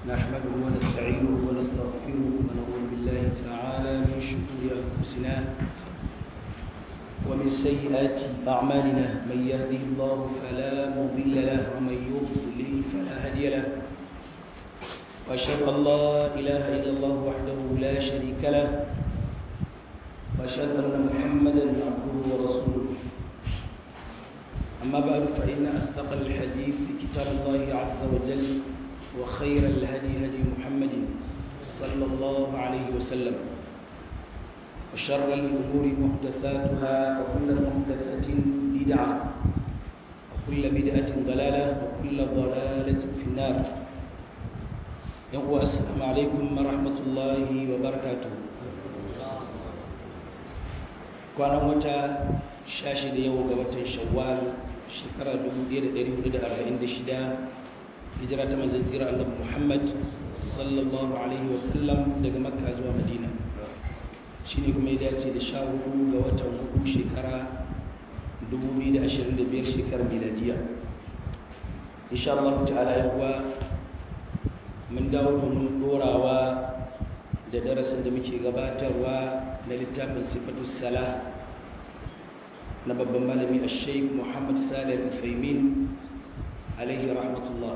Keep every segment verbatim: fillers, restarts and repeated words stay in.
نحمده ونستعينه ونستغفره ونعوذ بالله تعالى من شرور أنفسنا ومن سيئات أعمالنا من يهده الله فلا مضل له ومن يضلل فلا هادي له وأشهد أن لا إله إلا الله وحده لا شريك له وأشهد أن محمدا عبده ورسوله أما بعد فإن أصدق الحديث كتاب الله عز وجل وخير الهدي هدي محمد صلى الله عليه وسلم وشر الأمور محدثاتها وكل محدثة بدعة وكل بدعة ضلالة وكل ضلالة في النار. السلام عليكم ورحمة الله وبركاته. kwanan wata shashi da yau ga watan shawwal shekara dubu ɗaya da ɗari hudu da arba'in da shida hijira ta manzon tsira annabi Muhammad sallallahu alaihi wasallam daga Makka zuwa Madina shine kuma ya dace da sha hudu ga watan hudu shekara dubu biyu da ashirin da biyar shekarar miladiya. Insha Allah ta'ala yawa mun dawo domin dorawa da darasin da muke gabatarwa na littafin sifatus salah na babban malami al-Sheikh Muhammad Salih Al-Uthaymin alaihi rahmatullah.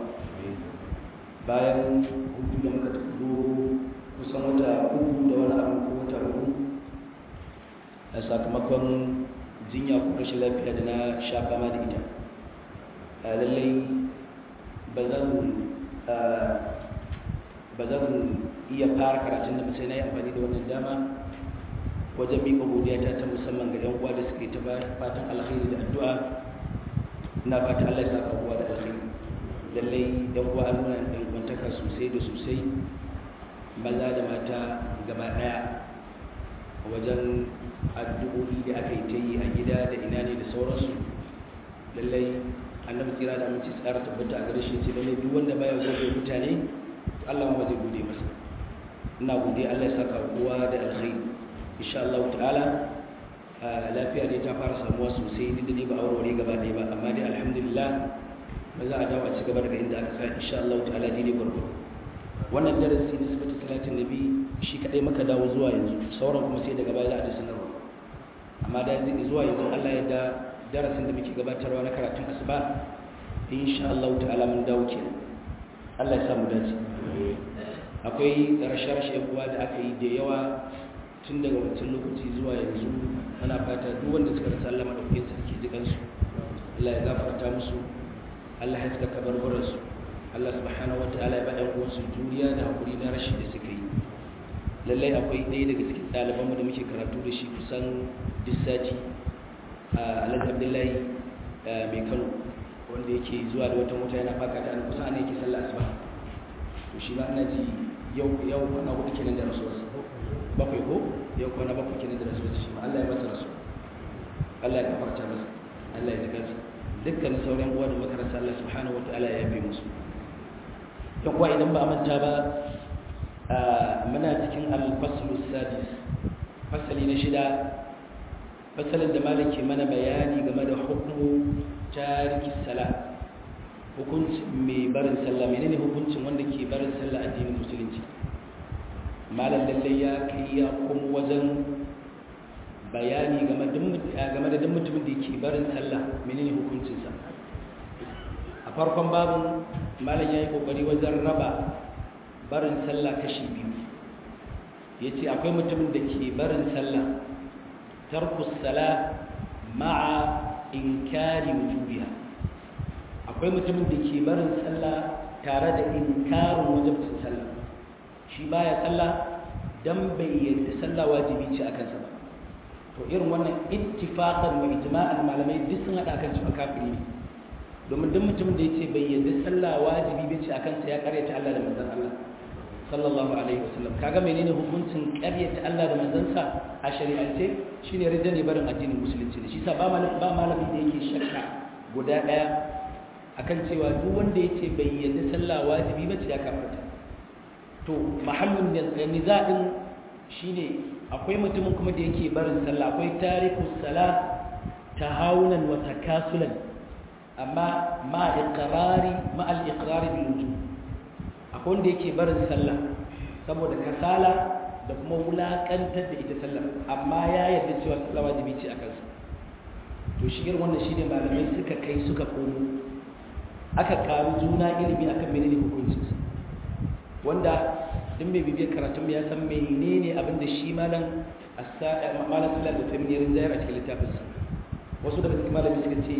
Bayan hudu da muka tafi kusan wata uku da wani abu ko wata uku a sakamakon jinya ko rashin lafiya da na sha fama da ita, lallai ba zan ba zan iya fara karatun da sai na yi amfani da wannan dama wajen miƙa godiya ta ta musamman ga yan uwa da suke ta fatan alkhairi da addu'a. Ina fata Allah ya saka uwa da alkhairi. Lallai yan uwa an nuna ɗan kwantaka sosai da sosai, maza da mata gaba ɗaya, wajen addu'o'i da aka yi ta yi a gida da ina ne da sauransu. Lallai annabi tsira da aminci tsara tabbata a gare shi ce lallai duk wanda baya gode mutane Allah ma zai gode masa. Ina gode Allah ya saka kowa da alkhairi. Insha Allah ta'ala lafiya dai ta fara samuwa sosai, duk da dai ba aurore gaba ɗaya ba, amma dai alhamdulillah ba za a dawo a ci gaba daga inda aka sa insha Allah ta'ala dai dai gurgur. Wannan darasi na sifatu salatin nabi shi kadai maka dawo zuwa yanzu, sauran kuma sai daga baya za a ji sanarwa. Amma da zuwa yanzu Allah ya da darasin da muke gabatarwa na karatun asuba insha Allah ta'ala mun dawo kenan. Allah ya samu dace. Akwai rashe-rashe uwa da aka yi da yawa tun daga wancan lokaci zuwa yanzu. Ana fata duk wanda suka rasa Allah madaukakin sarki jikansu, Allah ya gafarta musu, Allah ya saka kabarbaransu, Allah subhanahu wataala ya ba ɗan uwansu juriya da hakuri na rashi da suka yi. Lallai akwai ɗaya daga cikin ɗalibanmu da muke karatu da shi kusan duk sati, Alhaji Abdullahi mai Kano, wanda yake zuwa da wata mota yana faka da an kusa ana yake sallah asuba. To shi ma ina ji yau yau kwana hudu kenan da rasuwarsa, bakwai ko yau kwana bakwai kenan da rasuwarsa. Shi ma Allah ya masa rasu, Allah ya gafarta masa, Allah ya jiga su. Dukkanin sauran uwa da makaranta Allah subhanahu wataala ya yabe musu. Yan uwa idan ba a manta ba, muna cikin al-faslu sadis, fasali na shida, fasalin da malam ke mana bayani game da hukumu tariki salah, hukuncin mai barin sallah. Menene hukuncin wanda ke barin sallah addinin musulunci? Malam lallai ya kai ya kuma wajen bayani game da duk mutumin da yake barin sallah, menene hukuncinsa. A farkon babin malam ya yi kokari wajen raba barin sallah kashi biyu. Ya ce akwai mutumin da ke barin sallah tarkus salah ma'a inkari wujubiha. Akwai mutumin da ke barin sallah tare da inkarin wajibcin sallah. Shi baya sallah dan bai yarda sallah wajibi ce akan sa ba. To irin wannan ittifaqan wa ijma'an malamai duk sun hada kan cewa kafiri ne. Domin duk mutumin da yace bai yarda sallah wajibi bace akan sa ya karyata Allah da manzon Allah sallallahu alaihi wasallam. Kaga menene hukuncin karyata Allah da manzon sa a shari'ance? Shine ridda ne barin addinin musulunci ne. Shi sa ba malami ba malami da yake shakka guda daya akan cewa duk wanda yace bai yarda sallah wajibi bace ya kafirta. To mahallin nizadin shine akwai mutumin kuma da yake barin sallah, akwai tarikus salah tahawunan wa takasulan, amma ma iqrari ma al iqrari bil wujub. akwai wanda yake barin sallah saboda kasala da kuma wulakantar da ita sallah amma ya yarda cewa sallah wajibi ce a kansa to shi irin wannan shine malamai suka kai suka komo aka karu juna ilimi akan menene hukuncinsa wanda duk mai bibiyar karatun ya san menene abin da shi malam malam sallah da tamirin zayar a cikin littafinsa wasu daga cikin malami suka ce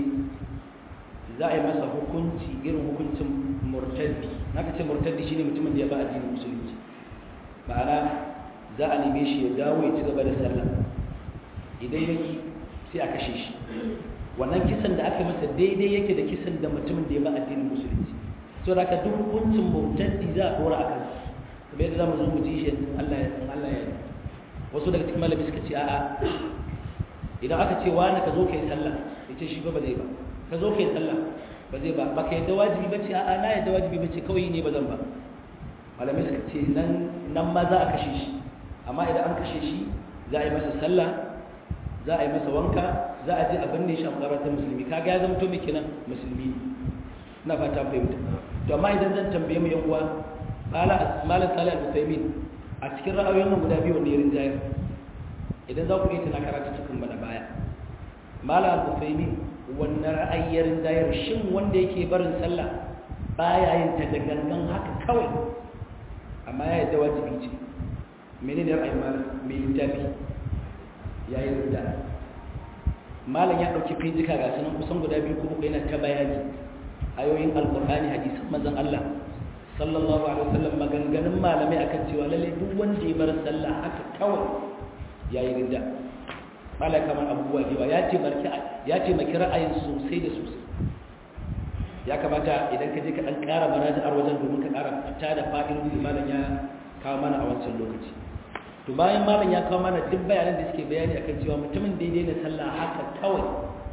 za a yi masa hukunci irin hukuncin murtaddi naka ce murtaddi shine mutumin da ya ba addinin musulunci ma'ana za a neme shi ya dawo ya ci gaba da sallah idan yake sai a kashe shi wannan kisan da aka masa daidai yake da kisan da mutumin da ya ba addinin musulunci so da aka duk hukuncin murtaddi za a dora a kansa kuma yadda za mu zo mu ji shi Allah ya Allah ya wasu daga cikin malami suka ce a'a idan aka ce wani ka zo kai sallah yace shi ba ba zai ba ka zo kai sallah ba zai ba baka yadda wajibi bace a'a na yadda wajibi bace kawai ne ba zan ba malamai suka ce nan nan ma za a kashe shi amma idan an kashe shi za a yi masa sallah za a yi masa wanka za a je a binne shi a makarantar musulmi kaga ya zama to me kenan musulmi ina fata fahimta to amma idan zan tambaye mu yan uwa qala malam salih al-usaymin a cikin ra'ayoyin nan guda biyu wanda ya rinjayar idan za ku yi tana karatu cikin bana baya malam al-usaymin wannan ra'ayin rinjayar shin wanda yake barin sallah baya yin ta da gangan haka kawai amma ya yadda wajibi ce menene ra'ayin malam mai littafi ya yi rinda malam ya ɗauki fejika ga sunan kusan guda biyu ko uku yana ta bayani ayoyin alƙur'ani hadisan manzon Allah sallallahu alaihi wasallam maganganun malamai akan cewa lalle duk wanda ya bar sallah haka kawai yayi ridda malaka man abubuwa da ya ce barki ya ce maki ra'ayin sosai da sosai ya kamata idan ka je ka dan ƙara maraji'ar wajen domin ka ƙara fita da fa'in da malam ya kawo mana a wancan lokaci to bayan malam ya kawo mana duk bayanan da suke bayani akan cewa mutumin da ya daina sallah haka kawai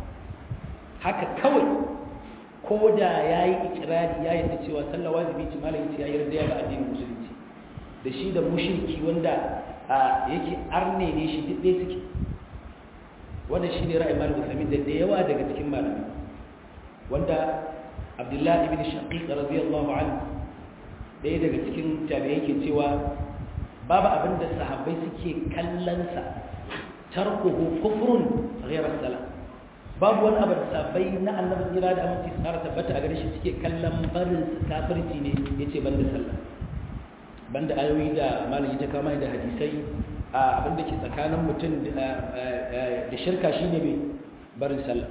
haka kawai ko da ya yi ikirari ya yi ta cewa sallah wajibi ce malam ya yi yarda ya ga addinin musulunci da shi da mushriki wanda yake arne ne shi duk ɗaya suke wanda shi ne ra'ayin malam musulmi da da yawa daga cikin malamai wanda abdullahi ibn shaqiq radiyallahu anhu ɗaya daga cikin tabi'ai yake cewa babu abin da sahabbai suke kallonsa tarkuhu kufrun ghayra salam babu wani abu da sahabbai na annabi tsira da aminci tsara tabbata a gare shi suke kallon barin kafirci ne yace banda sallah banda ayoyi da malami ta kama da hadisai abin da ke tsakanin mutum da shirka shine bai barin sallah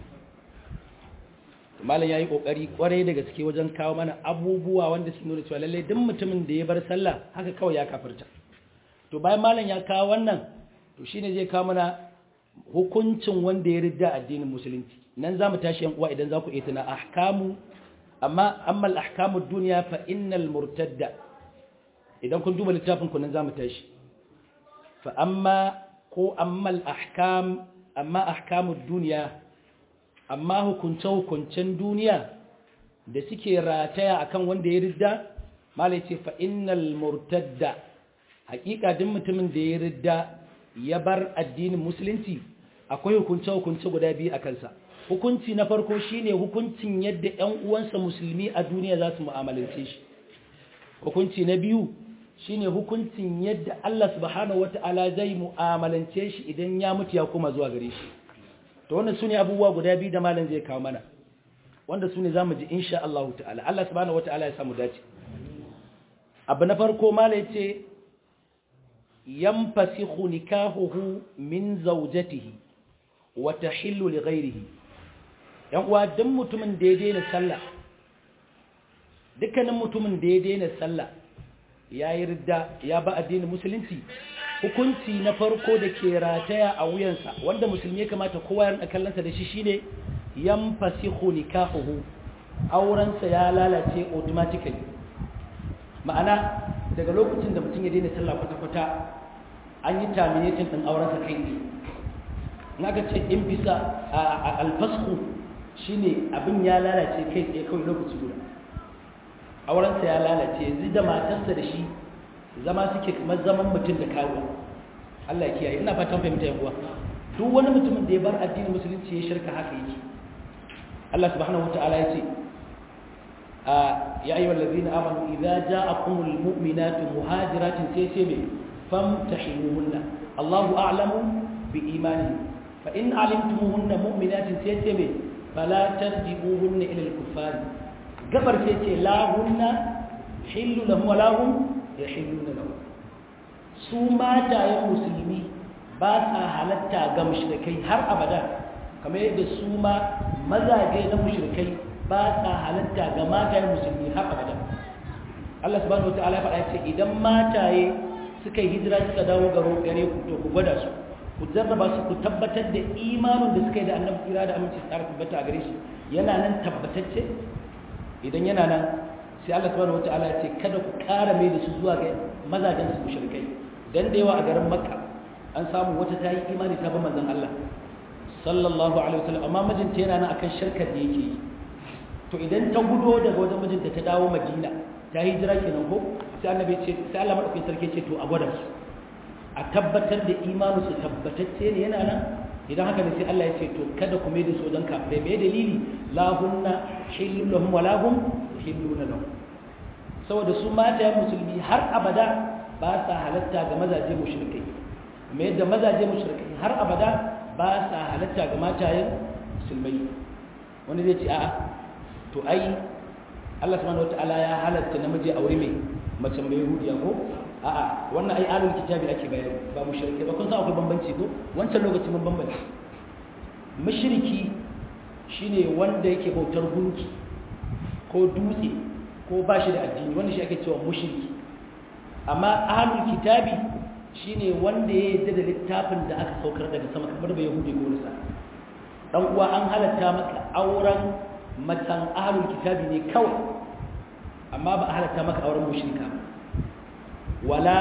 malam yayi kokari kwarai da gaske wajen kawo mana abubuwa wanda su nuna cewa lalle duk mutumin da ya bar sallah haka kawai ya kafirta to bayan malam ya kawo wannan to shine zai kawo mana hukuncin wanda ya ridda addinin musulunci nan zamu tashi yan uwa idan za ku tana ahkamu amma amma al-ahkamu ad-dunya fa innal murtadda idan kun duba littafin ku nan zamu tashi fa amma ko amma al-ahkam amma ahkamu ad-dunya amma hukunce-hukuncen duniya da suke rataya akan wanda ya ridda malai ce fa innal murtadda hakika duk mutumin da ya ridda ya bar addinin musulunci akwai hukunce-hukunce guda biyu a kansa hukunci na farko shine hukuncin yadda ƴan uwansa musulmi a duniya za su mu'amalance shi hukunci na biyu shine hukuncin yadda Allah subhanahu wata'ala zai mu'amalance shi idan ya mutu ya koma zuwa gare shi to wannan sune abubuwa guda biyu da malam zai kawo mana wanda sune zamu ji insha Allah ta'ala Allah subhanahu wataala ya samu dace abu na farko malam yace yanfasikhu nikahuhu min zawjatihi wa tahillu li ghayrihi yan uwa duk mutumin da ya daina sallah dukkanin mutumin da ya daina sallah ya yi ridda ya ba addinin musulunci hukunci na farko da ke rataya a wuyansa wanda musulmi ya kamata kowa ya rinka kallonsa da shi shine yanfasikhu nikahuhu aurensa ya lalace automatically ma'ana daga lokacin da mutum ya daina sallah kwata-kwata an yi terminating din aurensa kai ne naga ce in bisa a alfasku shine abin ya lalace kai tsaye kawai lokaci guda aurensa ya lalace yanzu da matarsa da shi zama suke kamar zaman mutum da kawo Allah ya kiyaye ina fatan fahimta yan uwa duk wani mutumin da ya bar addinin musulunci ya shirka haka yake Allah subhanahu wataala ya ce ya ayyuhal ladina amanu idza ja'akumul mu'minatu muhajiratin sai ce me famtahinuhunna Allahu a'lamu bi imanihinna fa in alimtumuhunna mu'minatin sai ce me fala tarji'uhunna ila al-kuffar gabar sai ce la hunna hillu lahum wa lahum yahilluna lahum su matayen musulmi ba sa halatta ga mushrikai har abada kamar yadda su ma mazaje na mushrikai ba sa halatta ga matayen musulmi har abada Allah subhanahu wataala ya faɗa ce idan mataye suka yi hijira suka dawo garo gare ku to ku gwada su ku jarraba su ku tabbatar da imanin da suka yi da annabi kira da aminci tsara tabbata a gare shi yana nan tabbatacce idan yana nan sai Allah subhanahu wataala ya ce kada ku ƙara mai da su zuwa ga mazajen su mushrikai dan da yawa a garin Makka an samu wata ta yi imani ta ba manzon Allah sallallahu alaihi wasallam amma mijinta yana nan akan shirkar da yake yi to idan ta gudo daga wajen mijinta ta dawo Madina ta hijira kenan ko sai annabi ce sai Allah madaukakin sarki ce to a gwada su a tabbatar da imanin su tabbatacce ne yana nan idan haka ne sai Allah ya ce to kada ku mai da su wajen kafirai me dalili la hunna hillu lahum wa lahum yahilluna lahum saboda su mata musulmi har abada ba sa halatta ga mazaje mushrikai me yadda mazaje mushrikai har abada ba sa halatta ga matayen musulmai wani zai ce a'a to ai Allah subhanahu wataala ya halatta namiji aure mai mace mai yahudiya ko a'a wannan ai alul kitabi ake bayani ba mushrike ba kun san akwai bambanci ko wancan lokacin mun bambanci mushriki shine wanda yake bautar gunki ko dutse ko bashi da addini wannan shi ake cewa mushriki amma alul kitabi shine wanda ya yarda da littafin da aka saukar daga sama kamar ba yahudi ko nasa dan uwa an halatta maka auren matan ahlul kitabi ne kawai amma ba a halatta maka auren mushrika wala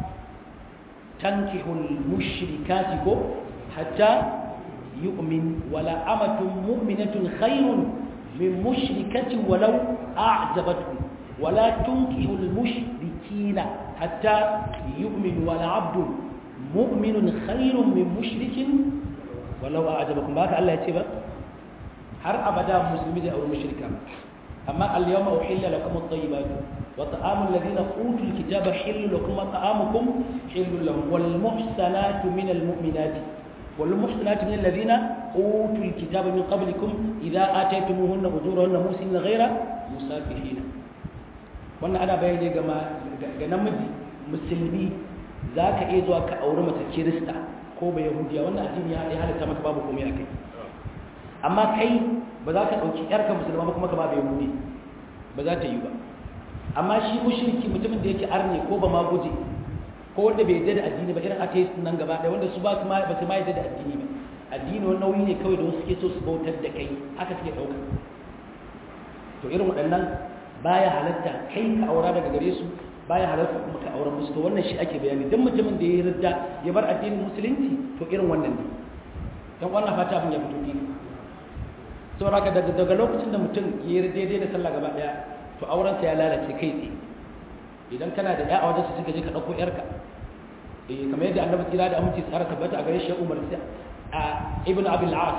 tankihul mushrikati ko hatta yu'min wala amatun mu'minatun khairun min mushrikatin walau a'jabatkum wala tunkihul mushrikina hatta yu'min wala 'abdun mu'minun khairun min mushrikin walau a'jabakum ba ka Allah ya ce ba har abada musulmi da aure mushrika amma al-yawma uhilla lakum at-tayyibat wa ta'amul ladina utul kitaba hillu lakum wa ta'amukum hillu lahum wal muhsanatu minal mu'minati wal muhsanatu minal ladina utul kitaba min qablikum idha ataytumuhunna ujurahunna musina ghayra musafihin wannan ana bayani ga ga namiji musulmi zaka iya zuwa ka aure mace kirista ko ba yahudiya wannan addini ya halatta maka babu komai akai amma kai ba za ka ɗauki ‘yarka musulma ba kuma ka ba bai yahudi ba za ta yi ba amma shi mushriki mutumin da yake arne ko ba ma guje ko wanda bai yadda da addini ba irin atheist nan gaba ɗaya wanda su ba su ma ba su ma yadda da addini ba addini wani nauyi ne kawai da wasu suke so su bautar da kai haka suke ɗauka to irin waɗannan baya halatta kai ka aura daga gare su baya halatta kuma ka aura musu to wannan shi ake bayani dan mutumin da ya yi ridda ya bar addinin musulunci to irin wannan ne dan wannan fata abin ya fito fili saboda haka daga daga lokacin da mutum ya yi daidai da sallah gaba daya to aurensa ya lalace kai tsaye idan kana da ya a wajen su suka je ka ɗauko yarka eh kamar yadda annabi kira da aminci tsara tabbata a gare shi Umar sai a ibnu abul as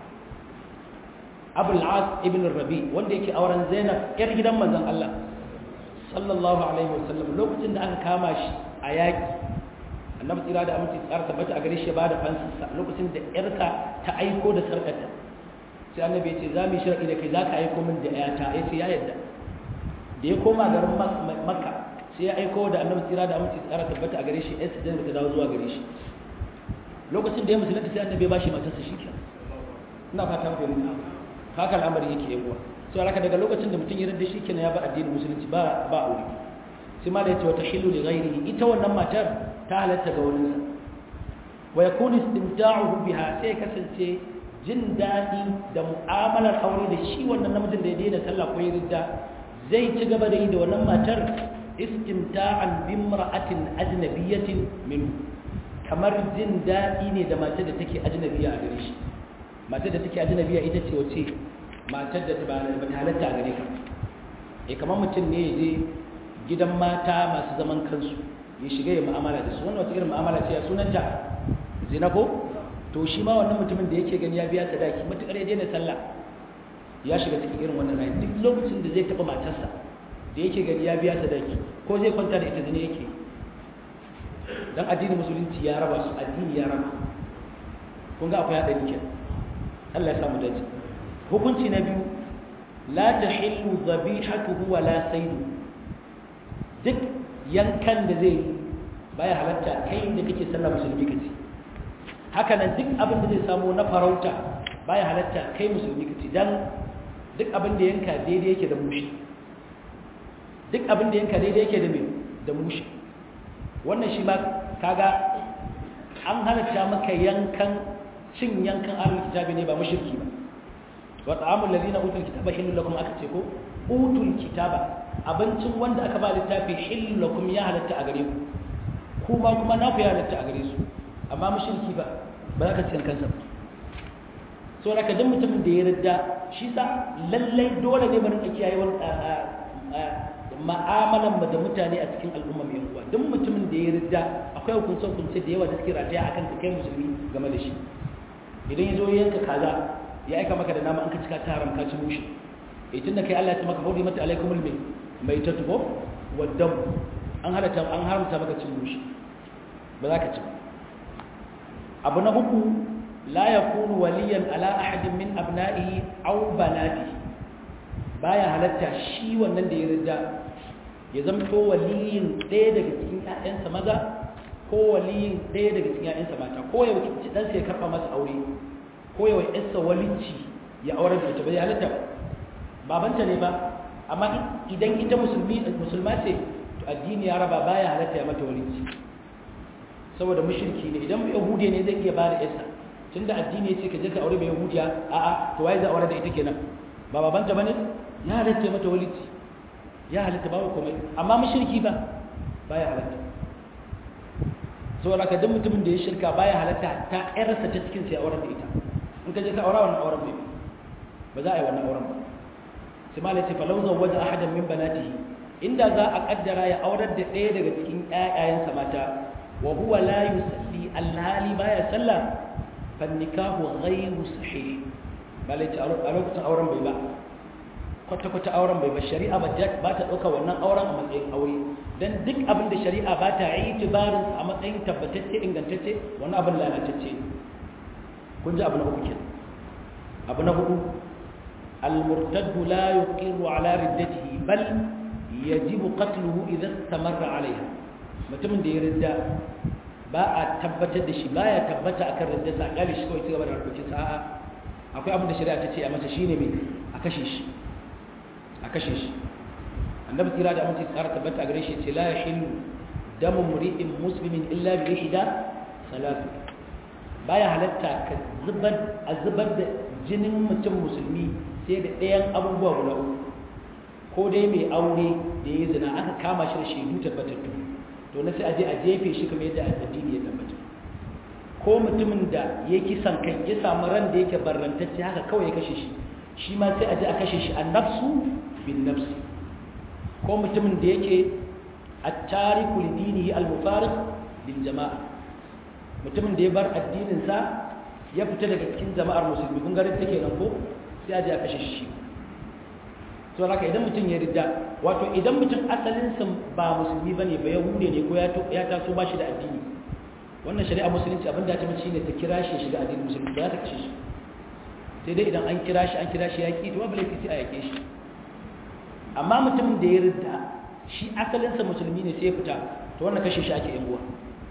abul as ibn rabi wanda yake auren Zainab yar gidan manzon Allah sallallahu alaihi wasallam lokacin da aka kama shi a yaki annabi kira da aminci tsara tabbata a gare shi ba da fansa lokacin da yarka ta aiko da sarkarta sai annabi ya ce za mu yi shirki da kai za ka aiko min da ƴata ya ce ya yadda da ya koma garin makka sai ya aiko da annabi tsira da aminci tsara tabbata a gare shi ɗan sujjan da ta dawo zuwa gare shi lokacin da ya musulunta sai annabi ya bashi matarsa shi kenan ina fata ku fahimta haka al'amari yake yan uwa sai alaka daga lokacin da mutum ya rada shi kenan ya ba addinin musulunci ba ba aure sai ma da yace wata hilu li ghairihi ita wannan matar ta halatta ga wani wa yakunu istimta'uhu biha sai kasance jin daɗi da mu'amalar aure da shi wannan namijin da ya daina sallah ko ya ridda zai ci gaba da yi da wannan matar istimta'an bimra'atin ajnabiyatin min kamar jin daɗi ne da matar da take ajnabiya a gare shi matar da take ajnabiya ita ce wace matar da ba ta halatta a gare ka eh kamar mutum ne ya je gidan mata masu zaman kansu ya shiga ya mu'amala da su wannan wata irin mu'amala ce ya sunanta zina ko to shi ma wannan mutumin da yake gani ya biya sadaki matukar ya daina sallah ya shiga cikin irin wannan rayu duk lokacin da zai taɓa matarsa da yake gani ya biya sadaki ko zai kwanta da ita zane yake don addinin musulunci ya raba su addini ya raba kun ga akwai haɗari ke Allah ya samu dace hukunci na biyu la tahillu dhabihatuhu wa la saydu duk yankan da zai baya halatta kai da kake sallah musulmi kace haka nan duk abin da zai samu na farauta baya halatta kai musulmi kace dan duk abin da yanka daidai yake da mushi duk abin da yanka daidai yake da me da mushi wannan shi ma kaga an halatta maka yankan cin yankan ahlul kitabi ne ba mushriki ba wa ta'amul ladina utul kitaba hilul lakum aka ce ko utul kitaba abincin wanda aka ba littafi hilul lakum ya halatta a gare ku kuma kuma na ku ya halatta a gare su amma mushriki ba ba za ka ci kansa ba so da ka dan mutumin da ya ridda shi sa lallai dole ne mu rinka kiyaye wani ma'amalan da mutane a cikin al'umma mai yankuwa duk mutumin da ya ridda akwai hukunce hukunce da yawa da suke rataya akan ka kai musulmi game da shi idan ya zo yanka kaza ya aika maka da nama an ka cika ta haram ka ci mushi eh tunda kai Allah ya ce maka hudi mata alaikumul mai mai tatubo wadam an halatta an haramta maka cin mushi ba za ka ci abu na uku la yakunu waliyan ala ahadin min abna'ihi aw banatihi baya halatta shi wannan da ya ridda ya zamto waliyin ɗaya daga cikin ƴaƴansa maza ko waliyin ɗaya daga cikin ƴaƴansa mata ko ya wakilci ɗansa ya karɓa masa aure ko ya wakilci walici ya aure da ita bai halatta babanta ne ba amma idan ita musulmi musulma ce to addini ya raba baya halatta ya mata walici saboda mushriki ne idan yahudiya ne zai iya bada yarsa tunda addini ya ce ka je ka aure mai yahudiya a'a to wai za aure da ita kenan ba babanta bane ya halatta mata walici ya halatta ba komai amma mushriki ba baya halatta saboda ka duk mutumin da ya shirka baya halatta ta ƴarsa ta cikin sai auren da ita in ka je ka aura wannan auren bai ba za a yi wannan auren ba sai malai ce falau zawwaja ahadan min banatihi inda za a kaddara ya aurar da ɗaya daga cikin ƴaƴayensa mata wa huwa la yusalli alhali baya sallah fan nikahu ghayru sahih malai ce a lokacin auren bai ba kwata-kwata auren bai ba shari'a ba ta ɗauka wannan auren a matsayin aure don duk abin da shari'a ba ta yi tibarin a matsayin tabbatacce ingantacce wani abin lalatacce kun ji abu na uku kenan abu na hudu al-murtaddu la yuqiru ala riddatihi bal yajibu qatluhu idza istamarra alaiha mutumin da ya ridda ba a tabbatar da shi baya tabbata akan riddarsa a kare shi kawai ci gaba da harkokin sa'a akwai abin da shari'a ta ce a masa shine me a kashe shi a kashe shi annabi kira da amince tsara tabbata a gare shi ce la yahillu damu muri'in muslimin illa bi ihda salatu baya halatta ka zubar a zubar da jinin mutum musulmi sai da ɗayan abubuwa guda uku ko dai mai aure da ya zina aka kama shi da shaidu tabbatattu to na sai a je a jefe shi kamar yadda addini ya tabbata ko mutumin da ya kisan kai ya samu ran da yake barrantacce haka kawai ya kashe shi shi ma sai a je a kashe shi an nafsu bin nafsi ko mutumin da yake at-tariku li dinihi al-mufariq bil jama'a mutumin da ya bar addinin sa ya fita daga cikin jama'ar musulmi kun garin take nan ko sai a je a kashe shi to haka idan mutum ya ridda wato idan mutum asalin sa ba musulmi bane ba yahude ne ko ya taso ba shi da addini wannan shari'a musulunci abin da ta mace shine ta kira shi shiga addinin musulunci ba ta kashe shi sai dai idan an kira shi an kira shi yaki to babu laifi sai a yake shi amma mutumin da ya ridda shi asalin sa musulmi ne sai ya fita to wannan kashe shi ake yan uwa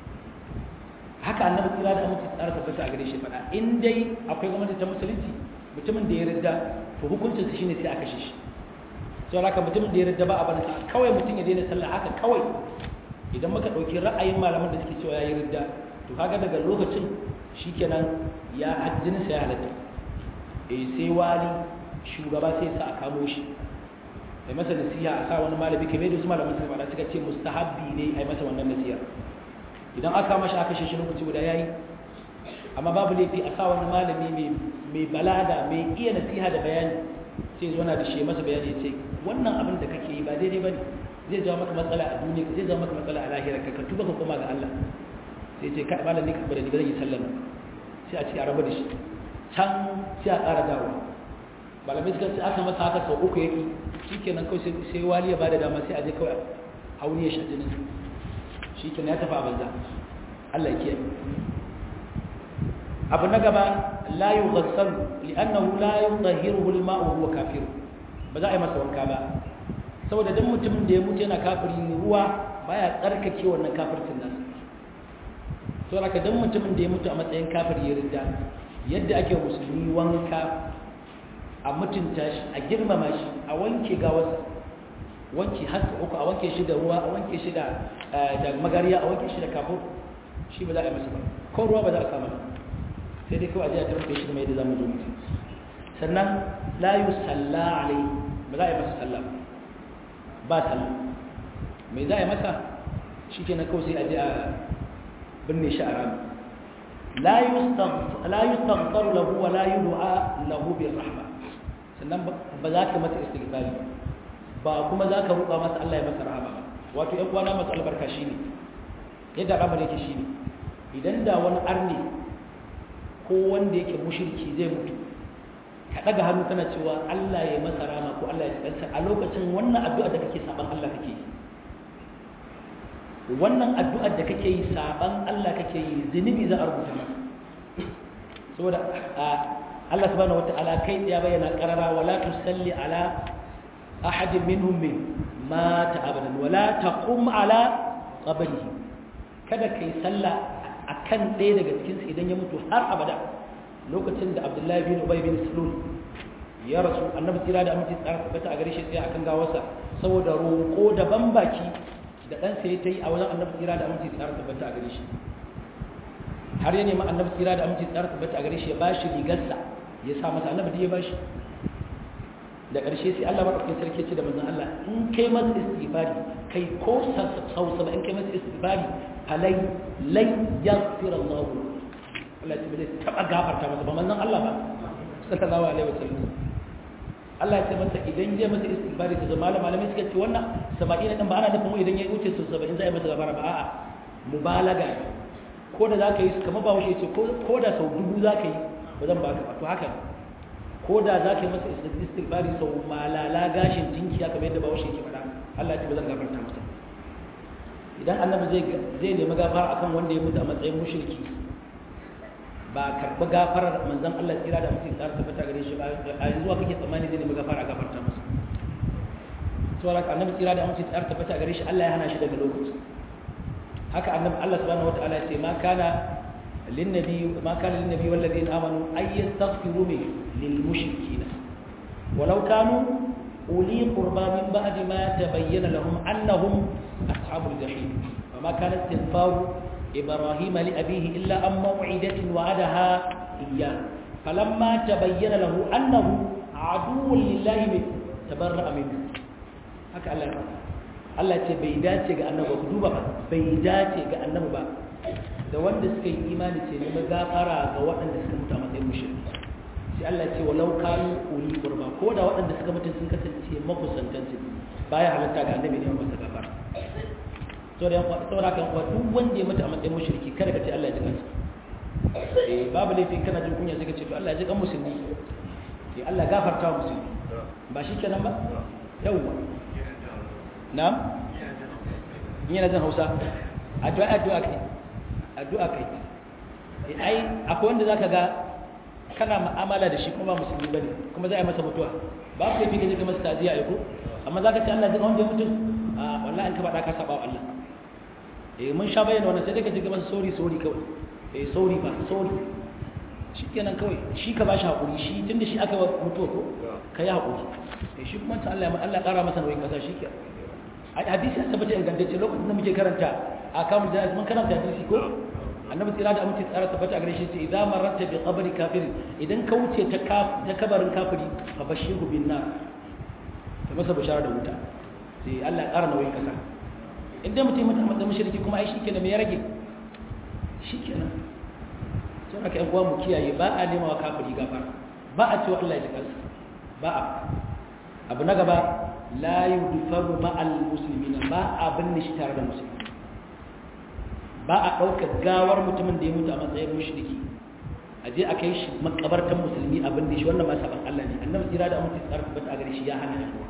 haka annabi kira da amince tsara tabbata a gare shi fada in dai akwai gwamnati ta musulunci mutumin da ya ridda to hukuncin sa shine sai a kashe shi to haka mutumin da ya ridda ba a bana kawai mutum ya daina sallah haka kawai idan muka dauki ra'ayin malaman da suke cewa yayi ridda to kaga daga lokacin shikenan ya hajjin sa ya halatta eh sai wali shugaba sai sa a kamo shi ai masa nasiha a sa wani malami kamar da su malaman suka fada suka ce mustahabbi ne ai masa wannan nasiha idan aka mashi aka shi lokaci guda yayi amma babu laifi a sa wani malami mai mai balada mai iya nasiha da bayani sai zo na da shi masa bayani ce wannan abin da kake yi ba daidai bane zai jawo maka matsala a duniya zai jawo maka matsala a lahira ka ka tuba ka koma ga Allah sai ce kai malami ka bada ni zan yi sallah sai a ce a rabu da shi can sai a ƙara dawo malamai suka ce aka masa haka sau uku yake shikenan kawai sai wali ya bada dama sai a je kawai hauni ya shaɗi nan shikenan ya tafi a banza Allah ya kiyaye abu na gaba la yughassalu li'annahu la yutahhiruhu al-ma'u wa huwa kafir ba za a yi masa wanka ba saboda dan mutumin da ya mutu yana kafiri ruwa baya tsarkake wannan kafircin nasa to haka dan mutumin da ya mutu a matsayin kafiri ya ridda yadda ake musulmi wanka a mutunta shi a girmama shi a wanke gawarsa wanke har uku a wanke shi da ruwa a wanke shi da da magariya a wanke shi da kafur shi ba za a yi masa ba ko ruwa ba za a samu sai dai kawai a jiya ta rufe shi da mai da zamu zo mutu sannan la yusalla alai ba za a yi masa sallah ba sallah mai za a yi masa shi ke na kawai sai a je a binne shi a rami la yustaghfar lahu wa la yud'a lahu bir rahma sannan ba za ka masa istighfari ba kuma za ka roƙa masa Allah ya masa rahama ba wato ƴan uwana masu albarka shine yadda al'amari yake shine idan da wani arni ko wanda yake mushriki zai mutu ka daga hannu kana cewa Allah ya masa rahama ko Allah ya tsanta a lokacin wannan addu'a da kake saban Allah kake yi wannan addu'ar da kake yi saban Allah kake yi zinubi za a rubuta maka saboda Allah subhanahu wata'ala kai ya bayyana qarara wala tusalli ala ahadin minhum min mata abadan wala taqum ala qabrihi kada kai sallah akan ɗaya daga cikin su idan ya mutu har abada lokacin da Abdullahi bin Ubay bin Salul ya rasu annabi tira da aminci tsara tabbata a gare shi sai akan gawarsa saboda roƙo da bambaki da ɗansa ya ta yi a wajen annabi tsira da aminci tsara tabbata a gare shi har ya nemi annabi tsira da aminci tsara tabbata a gare shi ya ba shi rigarsa ya sa masa annabi ya ba shi da ƙarshe sai Allah maɗaukakin sarki ce da manzon Allah in kai masa istighfari kai ko sau saba in kai masa istighfari falai lai yaghfir Allah Allah ya ce bai taɓa gafarta masa ba manzon Allah ba sallallahu alaihi wasallam Allah ya ce masa idan zai masa istighfari da zama malamai suka ce wannan saba'ina din ba ana nufin idan ya wuce su saba'in zai masa gafara ba a'a mubalaga ko da zaka yi kamar ba wuce ce ko da sau dubu zaka yi ba zan baka ba to haka ko da zaka yi masa istighfari sau malala gashin jinkiya kamar yadda ba wuce yake faɗa Allah ya ce ba zan gafarta masa idan annabi zai zai nemi gafara akan wanda ya mutu a matsayin mushriki ba karɓi gafarar manzon Allah tsira da mutum tsara tabbata gare shi ba a yanzu wa kake tsammani zai nemi gafara a gafarta masa saboda annabi tsira da mutum tsara tabbata gare shi Allah ya hana shi daga lokaci haka annabi Allah subhanahu wataala ya ce ma kana linnabi ma kana linnabi wal ladina amanu ay yastaghfiru lil mushrikeena walau kanu uli qurba min ba'di ma tabayyana lahum annahum ashabul jahim wa ma kana istighfaru إبراهيم لأبيه إلا أن موعدة وعدها إياه فلما تبين له أنه عدو لله تبرأ منه هكا الله يقول الله يقول بيداتي أنه بخدوبة بيداتي أنه با da wanda suka yi imani ce ne magafara ga waɗanda suka mutu a matsayin mushrik sai Allah ya ce walau kanu uli qurba ko da waɗanda suka mutu sun kasance makusantansu baya halatta ga annabi ne masa gafara saboda kan kuwa duk wanda ya mutu a matsayin mushriki kada ka ce Allah ya ji kansa eh babu laifi kana jin kunya sai ka ce to Allah ya ji kan musulmi eh Allah gafarta wa musulmi ba shi kenan ba yawwa na'am in yana jin Hausa addu'a addu'a kai addu'a kai eh ai akwai wanda zaka ga kana mu'amala da shi kuma ba musulmi bane kuma za a yi masa mutuwa babu laifi ka je ka masa taziya ai ko amma zaka ce Allah ya ji kan wanda ya mutu a wallahi in ka faɗa ka saba wa Allah eh mun sha bayyana wannan sai daga jiga masa sorry sorry kawai eh sorry ba sorry shikenan kawai shi ka bashi hakuri shi tunda shi aka mutuwa ko kai hakuri eh shi kuma ta Allah Allah ƙara masa nauyin kasa shi ke a hadisi ya tabbata ingantacce lokacin da muke karanta akamul jana'iz mun karanta hadisi ko annabi tsira da amince tsara tabbata a gare shi sai idan mararta bi qabri kafir idan ka wuce ta ta kabarin kafiri fa bashiru bin nar ta masa bashara da wuta sai Allah ya ƙara nauyin kasa idan mutum mutum matsayin mushriki kuma ai shikenan me ya rage shikenan sai aka yan uwa mu kiyaye ba a nema wa kafiri gafara ba a cewa Allah ya ji kansa ba a abu na gaba la yudfaru ma'al muslimina ba a binne shi tare da musulmi ba a ɗaukar gawar mutumin da ya mutu a matsayin mushriki a je a kai shi makabartan musulmi abin da shi wannan ma saban Allah ne annabi tsira da amince tsara tabbata a gare shi ya hana shi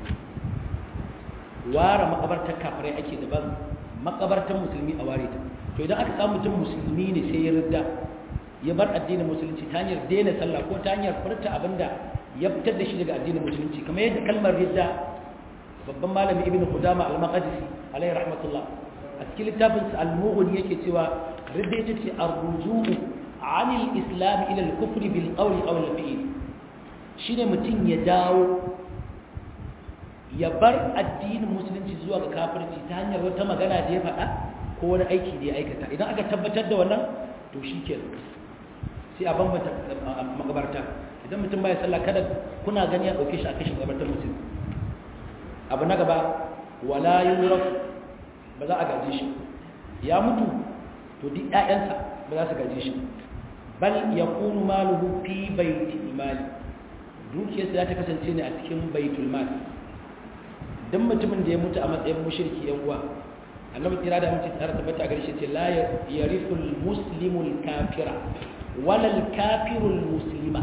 ware makabartar kafirai ake daban makabartan musulmi a ware ta to idan aka samu mutum musulmi ne sai ya ridda ya bar addinin musulunci ta hanyar daina sallah ko ta hanyar furta abinda ya fitar da shi daga addinin musulunci kamar yadda kalmar ridda babban malami ibnu qudama al-maqdisi alayhi rahmatullah a cikin littafin sa al-mughni yake cewa ridda ita ce ar-ruju'u 'an al-islam ila al-kufr bil qawl aw al-fi'l shine mutum ya dawo ya bar addinin musulunci zuwa ga kafirci ta hanyar wata magana da ya faɗa ko wani aiki da ya aikata idan aka tabbatar da wannan to shikenan sai a bambanta makabarta idan mutum bai sallah kada kuna gani ya dauke shi a kashin makabartar mutum abu na gaba wala yuraf ba za a gaje shi ya mutu to duk ƴaƴansa ba za su gaje shi bal yakunu maluhu fi baitil mali dukiyarsa za ta kasance ne a cikin baitul mal dan mutumin da ya mutu a matsayin mushriki yan uwa annabi kira da mutum tsara tabbata gare shi ce la yarithul muslimul kafira walal kafirul muslima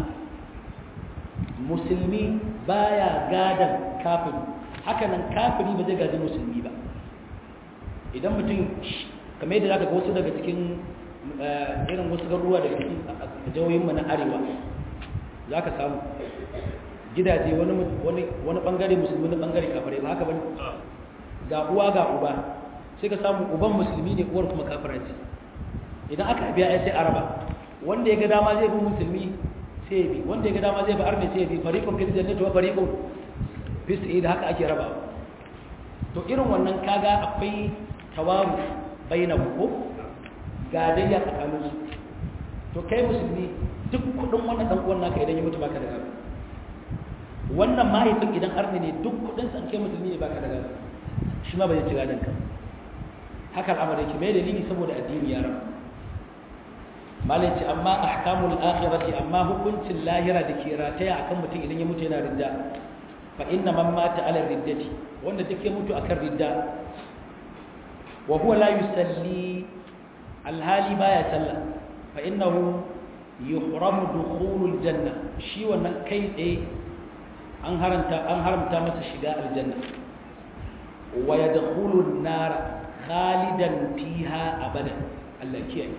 musulmi baya gadan kafiri haka nan kafiri ba zai gaji musulmi ba idan mutum kamar yadda zaka ga wasu daga cikin irin wasu garuruwa daga cikin jawoyin mu na arewa zaka samu gidaje wani wani wani bangare musulmi wani bangare kafirai ba haka bane ga uwa ga uba sai ka samu uban musulmi ne uwar kuma kafira ce idan aka biya ai sai araba wanda ya ga dama zai bi musulmi sai bi wanda ya ga dama zai bi arme sai bi fariqun fil jannati wa fariqun fis sa'id haka ake raba to irin wannan kaga akwai tawaru bainahu ko gadayya tsakanin su to kai musulmi duk kudin wannan dan uwan naka idan ya mutu baka da gaba wannan mahaifin idan arne ne duk kudin san kai musulmi ne baka da gaba shi ma ba zai ci gadan ka haka al'amari yake mai dalili saboda addini ya rabu malai ce amma ahkamul akhirati amma hukuncin lahira da ke rataya akan mutum idan ya mutu yana ridda fa inna man mata ala riddati wanda take mutu akan ridda wa huwa la yusalli alhali baya sallah fa innahu yuhramu dukhulul janna shi wannan kai tsaye an haramta an haramta masa shiga aljanna wa yadkhulu an-nar khalidan fiha abadan Allah kiyaye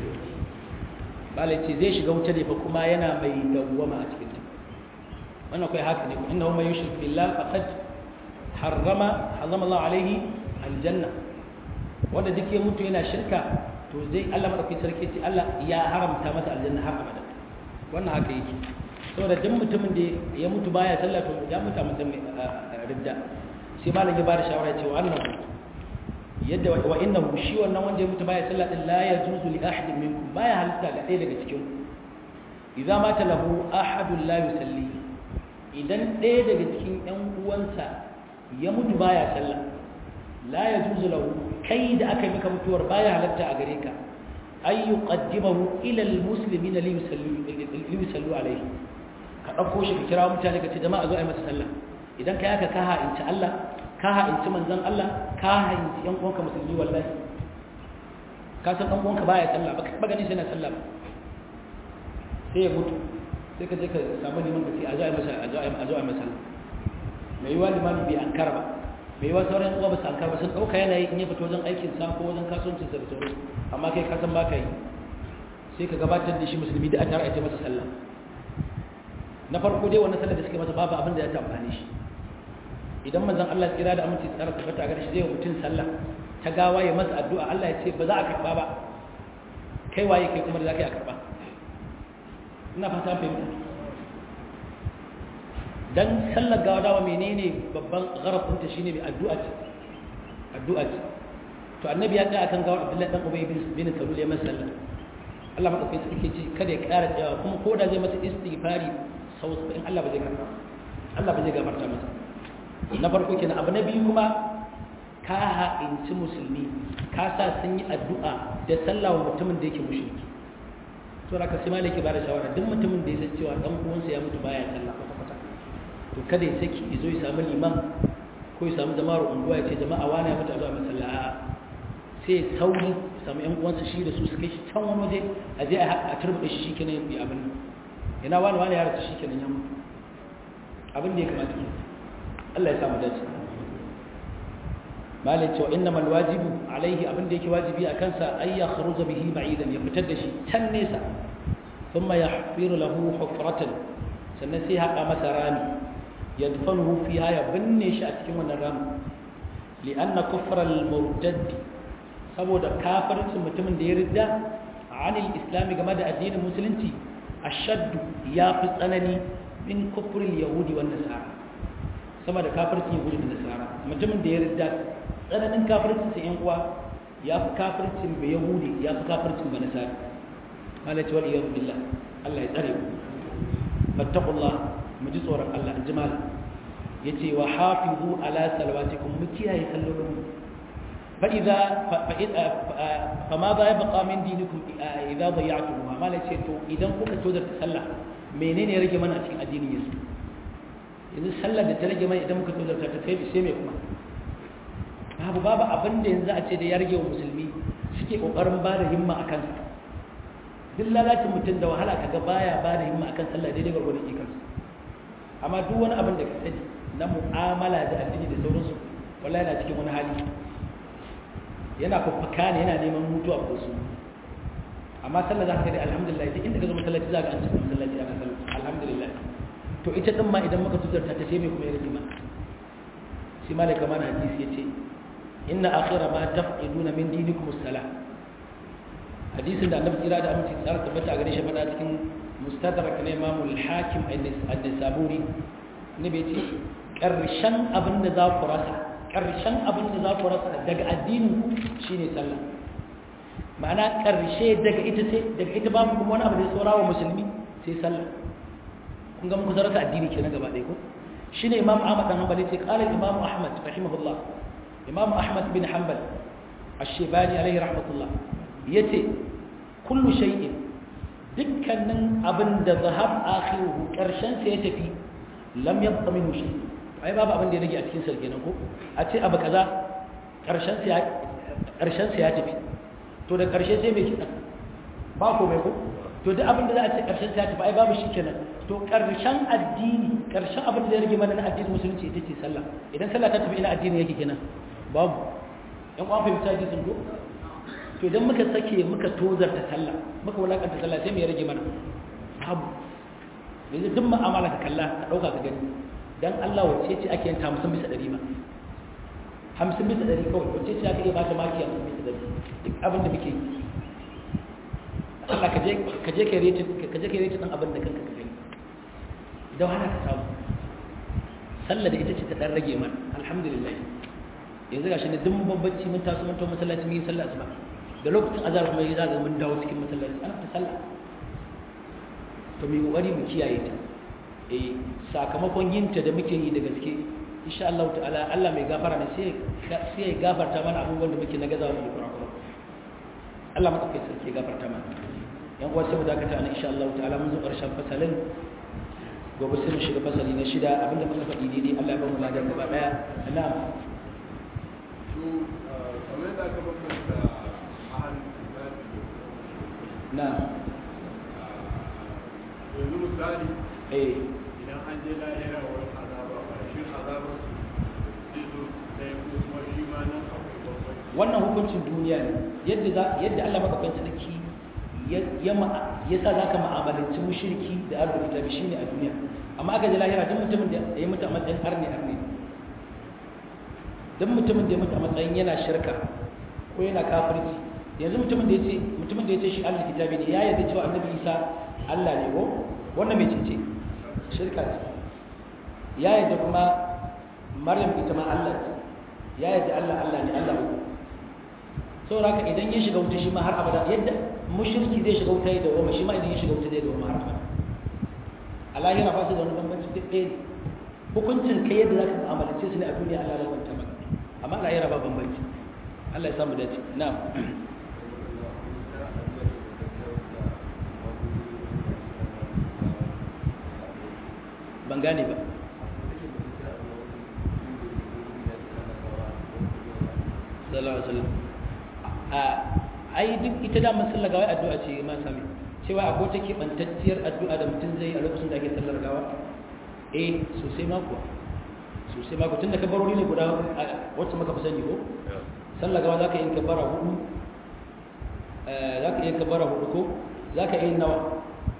bala ce zai shiga wuta ne fa kuma yana mai dawwama a cikin ta wannan kai haka ne innahu may yushrik billah faqad harrama harrama Allah alaihi aljanna wanda dake mutu yana shirka to zai Allah madaukakin sarki ce Allah ya haramta masa aljanna har abada wannan haka yake saboda duk mutumin da ya mutu baya sallah to ya mutu a matsayin ridda sai malam ya bada shawara cewa annabi yadda wa innahu shi wannan wanda ya mutu baya sallah din la yajuzu li ahadin minkum baya halitta da ɗaya daga cikin idza mata lahu ahadun la yusalli idan ɗaya daga cikin ƴan uwansa ya mutu baya sallah la yajuzu lahu kai da aka maka mutuwar baya halitta a gare ka ay yuqaddimahu ila almuslimina li yusallu li yusallu alayhi ka dauko shi ka kira mutane ka ce jama'a zo ai masa sallah idan kai aka kaha in ci Allah ka ha'inci manzon Allah ka ha'inci yan uwanka musulmi wallahi ka san dan uwanka baya sallah ba gani sai na sallah ba sai ya mutu sai ka je ka samu liman ka ce a zo a masa a zo a zo a masa mai yiwa limami bai ankara ba mai yiwa sauran uwa ba su ankara ba sun dauka yanayi in ya fito wajen aikin sa ko wajen kasuwancin sa da sauransu amma kai ka san ba ka yi sai ka gabatar da shi musulmi da a tare a ce masa sallah na farko dai wannan sallah da suke masa babu abin da ya ta amfani shi idan manzon Allah kira da aminci tsara tabbata ga shi zai mutun sallah ta gawa ya masa addu'a Allah ya ce ba za a karba ba kai waye kai kuma da za ka yi a karba ina fata fahimta dan sallar gawa dawa menene babban gharafin ta shine mai addu'a ce addu'a ce to annabi ya tsaya akan gawar Abdullahi dan Ubay bin Salul ya masa sallah Allah madaukai sai ce kada ya ƙara tsayawa kuma ko da zai masa istighfari sau in Allah ba zai karba Allah ba zai gafarta masa na farko kenan abu na biyu kuma ka ha'inci musulmi ka sa sun yi addu'a da sallah wa mutumin da yake mushriki to raka sai malaki ba da shawara duk mutumin da ya san cewa dan uwansa ya mutu baya sallah kwata kwata to kada ya saki ya zo ya samu liman ko ya samu jama'ar unguwa ya ce jama'a wani ya mutu a zuwa masallaci sai sauri samu yan uwansa shi da su su kai shi can wani waje a je a turbuɗe shi shikenan ya abin ina wani wani ya rasu shikenan ya mutu abin da ya kamata ke Allah ya samu dace malai cewa innamal wajibu alaihi abin da yake wajibi a kansa ay ya kharuja bihi ba'idan ya fitar da shi can nesa thumma yahfiru lahu hufratan sannan sai haƙa masa rami yadfanuhu fiha ya binne shi a cikin wannan rami li'anna kufra al-murtad saboda kafircin mutumin da ya ridda anil islami game da addinin musulunci ashaddu ya fi tsanani min kufril yahudi wan nasara sama da kafircin yahudi da nasara mutumin da ya ridda tsananin kafircin sa yan uwa ya fi kafircin ba yahudi ya fi kafircin ba nasara malaka wal iyad billah Allah ya tsare mu fattaqullah mu ji tsoron Allah jimal yace wa hafizu ala salawatikum mu kiyaye sallolin mu fa idza fa ma za yabqa min dinikum idza dayatumuha malaka to idan kuka tozar ta sallah menene ya rage mana a cikin addinin yesu yanzu sallar da ta rage mana idan muka tozar ta sai sai me kuma babu babu abin da yanzu a ce da ya rage wa musulmi suke kokarin ba da himma akan sa duk lalacin mutum da wahala kaga baya ba da himma akan sallah daidai gwargwadon ikansu amma duk wani abin da ka sani na mu'amala da addini da sauransu wallahi yana cikin wani hali yana fafaka ne yana neman mutuwa ko su amma sallah za ka gani alhamdulillah duk inda ka zo masallaci za ka an cikin masallaci ana sallah alhamdulillah to ita din ma idan muka tuzarta ta sai me kuma ya rage mana shi malaka mana hadisi yace inna akhira ma tafqiduna min dinikum as-salah hadisin da annabi tsira da aminci tsara tabbata a gare shi fada cikin mustadrak na Imam al-Hakim an-Nisaburi ne bai ce karshen abin da za ku rasa karshen abin da za ku rasa daga addinin ku shine sallah ma'ana karshe daga ita sai daga ita babu kuma wani abu da ya tsora wa musulmi sai sallah kun ga mun rasa addini kenan gaba ɗaya ko shine Imam Ahmad dan Hanbali ce qala Imam Ahmad rahimahullah Imam Ahmad bin Hanbal ash-Shaybani alayhi rahmatullah yace kullu shay'in dukkanin abin da zahab akhiruhu karshen sa ya tafi lam yabqa minhu shay ai babu abin da ya rage a cikin sa kenan ko a ce abu kaza karshen sa ya karshen sa ya tafi to da karshe sai me kidan ba ko mai ko to duk abin da za a ce karshen sa ya tafi ai babu shi kenan to karshen addini karshen abin da ya rage mana na addinin musulunci ita ce sallah idan sallah ta tafi ina addini yake kenan babu yan kwa fahimta ji sun go to idan muka sake muka tozarta sallah muka wulakanta sallah sai me ya rage mana babu yanzu duk mu'amala ka kalla ka dauka ka gani dan Allah wacce ce ake yanta hamsin bisa ɗari ma hamsin bisa ɗari kawai wacce ce aka iya bata maki hamsin bisa ɗari duk abin da muke yi Allah ka je ka je ka rete ka je ka rete dan abin da kanka ka gani da wahala ka samu sallah da ita ce ta dan rage mana alhamdulillah yanzu gashi ne duk babbanci mun taso mun to masallaci mun yi sallah asuba da lokacin azhar kuma yi zaga mun dawo cikin masallaci ana ta sallah to mu kokari mu kiyaye ta eh sakamakon yinta da muke yi da gaske insha Allah ta'ala Allah mai gafara ne sai sai ya gafarta mana abubuwan da muke na gazawa da kurakura Allah maka kai sai ya gafarta mana yan uwa sai mu dakata ana insha Allah ta'ala mun zo karshen fasalin gobe sai mu shiga fasali na shida abinda muka faɗi daidai Allah ya ba mu ladan gaba daya na'am kamar da aka bambanta ahal na yanzu misali eh idan an je lahira wani azaba ba shi azabar su zai zo da ya kuma shi ma nan akwai babban wannan hukuncin duniya ne yadda za yadda Allah madaukakin sarki ya ya ya sa zaka mu'amalanci mushriki da ahlul kitabi shine a duniya amma aka ji lahira duk mutumin da ya mutu a matsayin arni arni duk mutumin da ya mutu a matsayin yana shirka ko yana kafirci yanzu mutumin da yace mutumin da yace shi ahlul kitabi ne ya yarda cewa annabi Isa Allah ne ko wannan mai cece shirka ce ya yarda kuma Maryam ita ma Allah ce ya yarda Allah Allah ne Allah uku saboda haka idan ya shiga wuta shi ma har abada yadda mushriki zai shiga wuta da goma shi ma idan ya shiga wuta zai da goma har abada a lahira ba su da wani bambanci duk ɗaya ne hukuncin kai yadda za ka mu'amalance su ne a duniya Allah ya kwanta maka amma a lahira ba bambanci Allah ya samu dace na'am ban gane ba sallallahu alaihi wasallam a ai duk ita da mun sallar gawa addu'a ce ma sami cewa akwai take bantacciyar addu'a da mutum zai a lokacin da ake sallar gawa eh sosai ma kuwa sosai ma kuwa tunda kabarori ne guda wacce muka fi sani ko sallar gawa zaka yi kabara hudu eh zaka yi kabara hudu ko zaka yi nawa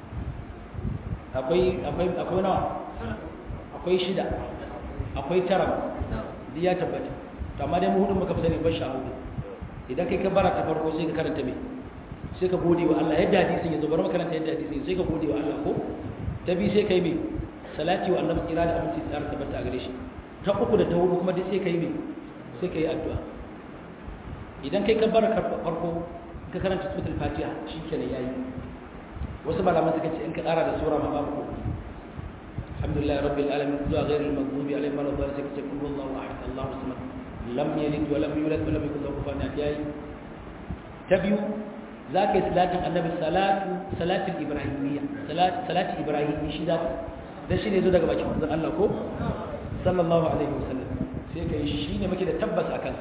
akwai akwai akwai nawa akwai shida akwai tara duk ya tabbata to amma dai mu hudun muka fi sani ban sha hudu idan kai ka bara ta farko sai ka karanta me sai ka gode wa Allah yadda hadisin yazo bar makaranta yadda hadisin sai ka gode wa Allah ko ta bi sai kai me salati wa annabi kira da aminci tsara tabbata a gare shi ta uku da ta hudu kuma dai sai kai me sai kai addu'a idan kai ka bara farko ka karanta suratul fatiha shikenan yayi wasu malaman suka ce in ka ƙara da sura ma babu ko alhamdulillah rabbil alamin zuwa ghairil maghdubi alaihim waladdallin sai ka ce qul huwallahu ahad Allahu samad lam yalid wa lam yulad wa lam yakul lahu kufuwan ahad yayi ta biyu zaka yi salatin annabi salatu salatul ibrahimiyya salat salati ibrahimi shi da da shi ne zo daga bakin manzon Allah ko sallallahu alaihi wasallam sai kai shi shine muke da tabbas akan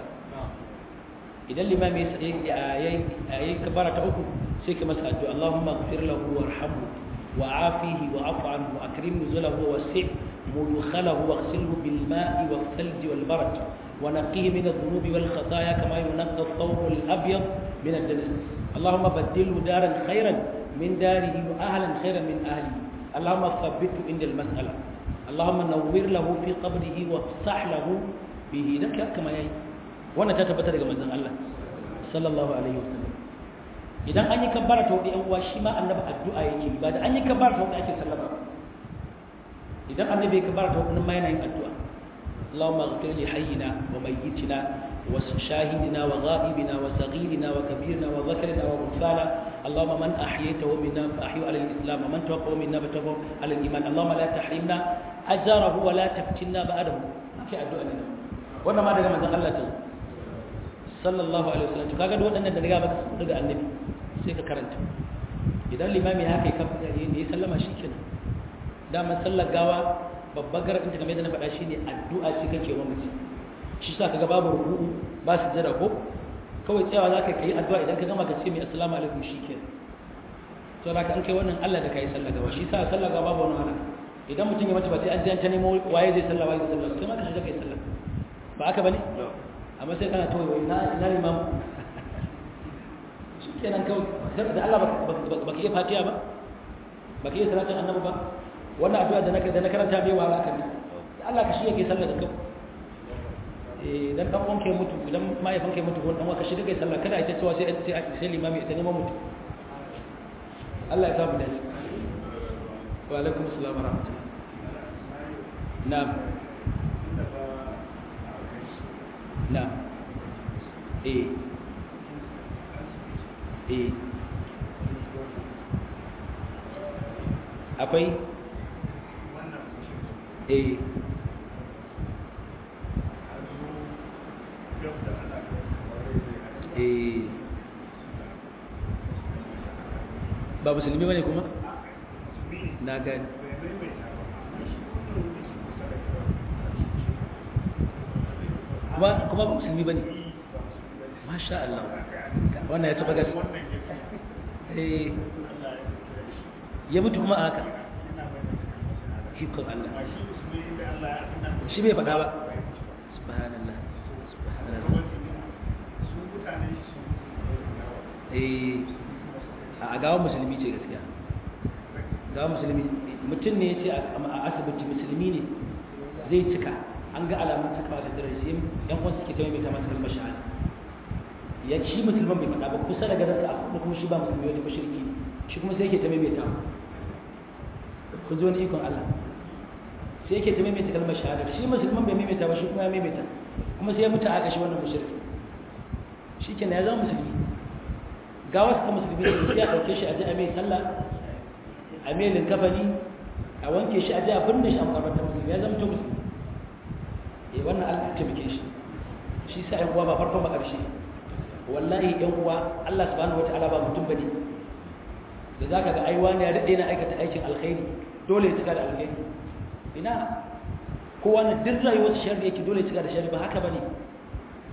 idan limami ya yayi kabara ta uku sai ka masa addu'a Allahumma ighfir lahu warhamhu wa'afihi wa'fu anhu wa akrim nuzulahu wasi' mudkhalahu waghsilhu bil ma'i wal thalji wal barad wa naqqihi min adh-dhunubi wal khataaya kama yunqqa ath-thawb al abyad min ad-danas Allahumma baddilhu daran khayran min darihi wa ahlan khayran min ahlihi Allahumma thabbithu inda al-mas'ala Allahumma nawwir lahu fi qabrihi wa afsah lahu bihi daka kama yayi wannan ta tabbata daga manzon Allah sallallahu alaihi wasallam idan an yi kabbara ta wadi yan uwa shi ma annabi addu'a yake ba da an yi kabbara ta wadi ake sallama idan annabi ya kabbara ta wadi nan ma yana yin addu'a Allahumma ighfir li hayyina wa mayyitina wa shahidina wa ghaibina wa saghirina wa kabirina wa dhakarina wa unthana Allahumma man ahyaytahu minna fa ahyu ala al-islam wa man tawaffahu minna fa tawaffahu ala al-iman Allahumma la tahrimna ajrahu wa la taftinna ba'dahu ake addu'a ne wannan ma daga manzon Allah ta sallallahu alaihi wasallam to kaga waɗannan da riga baka su daga annabi sai ka karanta idan limami ya kai kafa ne ya sallama shikenan daman sallar gawa babban garabin ta kamar yadda na faɗa shine addu'a ce kake wa mutum shi sa kaga babu ruku'u ba su jira ko kawai tsayawa zaka kai addu'a idan ka gama ka ce mai assalamu alaikum shikenan to da ka an kai wannan Allah da kai sallar gawa shi sa sallar gawa babu wani hana idan mutum ya mace ba sai an ji an ta nemo waye zai sallah waye zai sallah kai ma ka shiga kai sallah ba haka bane amma sai kana tawaye wai na ina imam shikenan kawai da Allah baka iya fatiha ba baka iya salatin annabi ba wannan addu'a da naka da na karanta bai wala kan da Allah ka shi yake sallar da kawai eh dan dan wanke mutu idan mai fanke mutu wannan waka shi kai sallah kada ita cewa sai sai sai limami ita neman mutu Allah ya samu dace wa alaikum assalam wa rahmatullah na'am na eh eh akwai eh eh ba musulmi bane kuma na gani kuma kuma ba musulmi bane masha Allah wannan ya taba gasi eh ya mutu kuma a haka ikon Allah shi bai faɗa ba subhanallah subhanallah eh a gawan musulmi ce gaskiya gawan musulmi mutum ne ya ce a asibiti musulmi ne zai cika an ga alamun cikawa da dare sai yan uwan suke kai mai ta masu kalmar shahada ya shi musulman bai faɗa ba kusa da garinsa a kuma kuma shi ba musulmi wani mushriki shi kuma sai yake ta maimaita ku zo ni ikon Allah sai yake ta maimaita kalmar shahada shi musulman bai maimaita ba shi kuma ya maimaita kuma sai ya mutu a kashi wannan mushriki shi kenan ya zama musulmi ga wasu ka musulmi ne sai ya ɗauke shi a ji a mai sallah a mai linkafani a wanke shi a ji a binne shi a makarantar musulmi ya zama musulmi eh wannan Allah ya tabbake shi shi sa ƴan uwa ba farkon ba ƙarshe wallahi ƴan uwa Allah subhanahu wataala ba mutum bane da zaka ga ai wani ya dade na aikata aikin alkhairi dole ya cika da alkhairi ina kowa na duk rayuwar sharri yake dole ya cika da sharri ba haka bane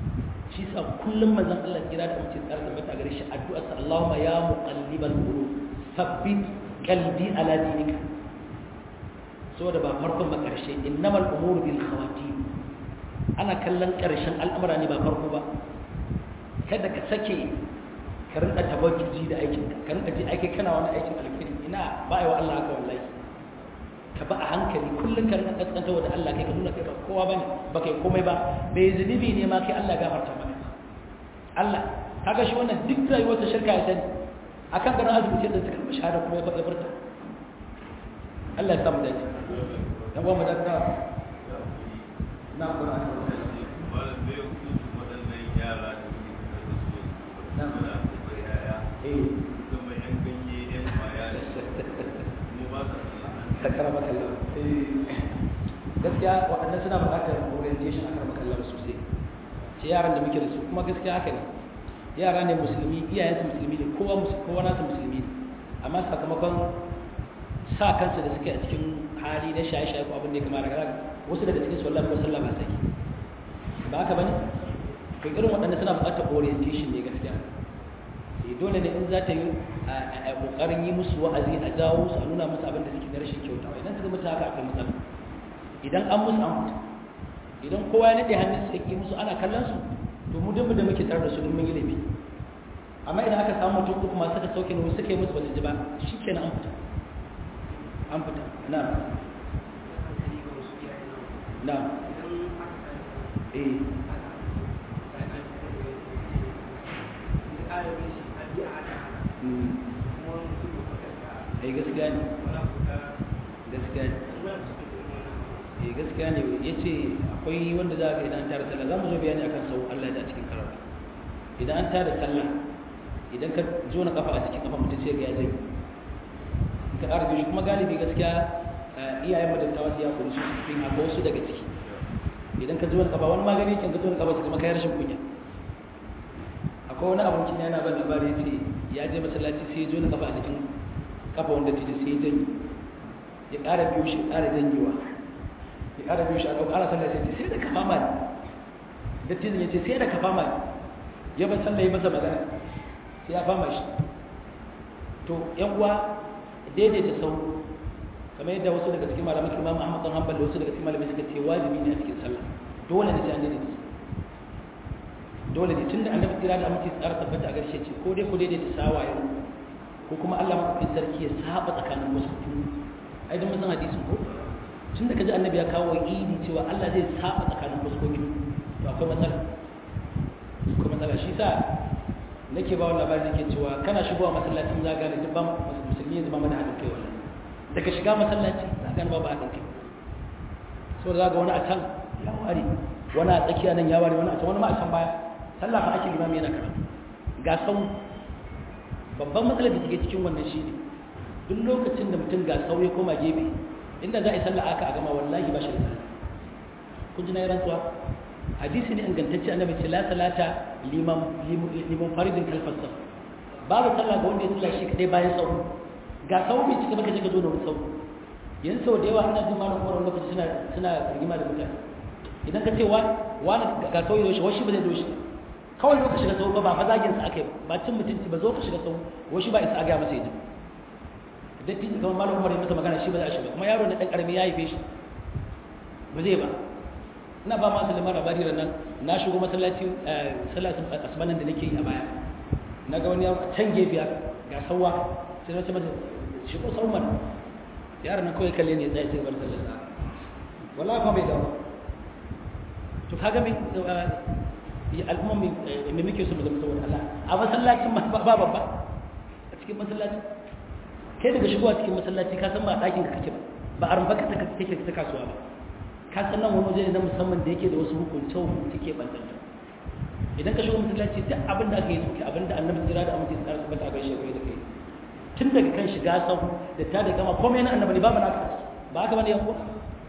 shi sa kullum manzon Allah kira da mutum tsara tabbata gare shi addu'a sa Allahumma ya muqallibal qulub thabbit qalbi ala dinika saboda ba farkon ba karshe innamal umuru bil khawatim ana kallon karshen al'amura ne ba farko ba kada ka sake ka rinka tabbaci da aikin ka rinka ji aiki kana wani aikin alkhairi ina ba wa Allah haka wallahi ka ba a hankali kullum ka rinka kaskanta wa da Allah kai ka nuna kai ba kowa bane ba kai komai ba bai zunubi ne ma kai Allah gafarta maka Allah kaga shi wannan duk rayuwar ta shirka ya sani akan garin azumi ce da suka karɓi shahada kuma ya faɗa furta Allah ya samu dace dan uwa mu da ta na Qur'ani malam bai hukunci waɗannan yara da suke da su na yaya eh kuma yan ganye yan kwaya mu ba ka sakara makalla gaskiya waɗannan suna buƙatar orientation akan makalla sosai ce yaran da muke da su kuma gaskiya haka ne yara ne musulmi iyayensu musulmi ne kowa kowa nasu musulmi ne amma sakamakon sa kansu da suke a cikin hali na shaye-shaye ko abin da ya kama da wasu daga cikin su wallahi ko sallah ba sai ba haka bane to irin waɗannan suna buƙatar orientation ne gaskiya sai dole ne in za ta yi a ƙoƙarin yi musu wa'azi a jawo su a nuna musu abin da suke na rashin kyautawa idan suka mutu haka akwai matsala idan an musu an fita idan kowa ya naɗe hannun su yake musu ana kallon su to mu duk da muke tare da su don mun yi laifi amma idan aka samu mutum uku masu da sauke ne suka yi musu ba su ji ba shikenan an fita an fita na na eh eh gaskiya ne gaskiya ne eh gaskiya ne yace akwai wanda za ka idan an tara sallah zamu zo bayani akan sau Allah ya da cikin karatu idan an tara sallah idan ka zo na kafa a cikin kafa mutum sai ga ya zai ka arzu kuma galibi gaskiya iyayen madattawa su ya kuri su cikin akwai wasu daga ciki idan ka zo na kafa wani magani kan ka zo na kafa su kuma kai rashin kunya akwai wani abinci ne yana ban labari yace ya je masallaci sai ya zo na kafa a cikin kafa wanda ta sai ya janyi ya ƙara biyu shi ƙara janyewa ya ƙara biyu shi a ɗauka ana sallah sai sai da kafa ma da tizin ya ce sai da kafa ma ya ban sallah ya masa magana sai ya fama shi to yan uwa daidaita sau kamar yadda wasu daga cikin malamai imam Ahmad bin Hanbal da wasu daga cikin malamai suka ce wajibi ne a cikin sallah dole ne sai an daidaita dole ne tunda annabi kira da amince tsara tabbata a garshe ce ko dai ko daidaita sawaye ko kuma Allah madaukakin sarki ya saba tsakanin wasu ai dan mun san hadisin ko tunda kaji annabi ya kawo idi cewa Allah zai saba tsakanin fuskoki to akwai matsala akwai matsala shi sa nake ba wannan labari nake cewa kana shigowa masallacin za gane duk ba musulmi yanzu ba mu da hadin kai wannan daga shiga masallaci za gane ba ba hadin kai so da ga wani a can ya ware wani a tsakiya nan ya ware wani a can wani ma a can baya sallah fa ake limami yana karatu ga sau babban matsalar da take cikin wannan shi ne duk lokacin da mutum ga sau ya koma gefe inda za a yi sallah aka a gama wallahi ba shi da sallah kun ji na yi rantsuwa hadisi ne ingantacce annabi ce la salata liman liman faridin kalfasa babu sallah ga wanda ya sallah shi kadai bayan sau ga sau bai cika baka je ka zo da wani sau yanzu sau da yawa ina jin malam koran lokaci suna suna rigima da mutane idan ka ce wa wani ga sau ya doshi ba zai doshi kawai zo ka shiga sau ba ba zagin sa akai ba cin mutunci ba zo ka shiga sau washi ba isa a ga masa yaji datti kamar malam umar ya masa magana shi ba za a shiga kuma yaro na dan karami ya haife shi ba zai ba ina ba ma sallama labari da nan na shigo masallaci sallatin asbanan da nake yi a baya na ga wani can gefiya ga sauwa sai na ce masa shigo sauman yaron nan kawai kalle ne ya tsaye bar sallar wallahi kuma bai dawo to kaga mai al'umma mai muke so mu zama saboda Allah a masallacin ba babba a cikin masallacin kai daga shigowa cikin masallaci ka san ba ɗakin ka kake ba ba a rumfa ka take ta kasuwa ba ka san nan wani waje ne na musamman da yake da wasu hukunce hukunce ke bantanta idan ka shigo masallaci duk abin da aka yi suke abin da annabi jira da amince tsara tabbata a gaishe kai da kai tun daga kan shiga sau da ta da gama komai na annabi ne babu naka ba haka bane yanko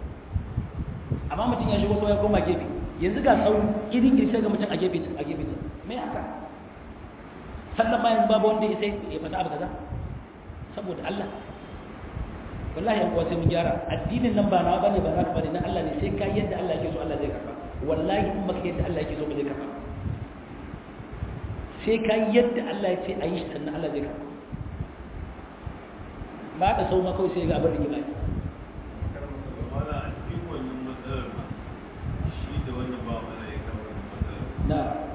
amma mutum ya shigo sau ya koma gefe yanzu ga sau irin irin sai ga mutum a gefe a gefe me haka sannan bayan babu wanda ya sai ya faɗa abu kaza saboda Allah wallahi yan uwa sai mun gyara addinin nan ba nawa bane ba naka bane na Allah ne sai kai yadda Allah yake so Allah zai karba wallahi in baka yadda Allah yake so ba zai karba sai ka yi yadda Allah ya ce a yi shi sannan Allah zai karɓa ba da sau ma kawai sai ga abin rigima ne na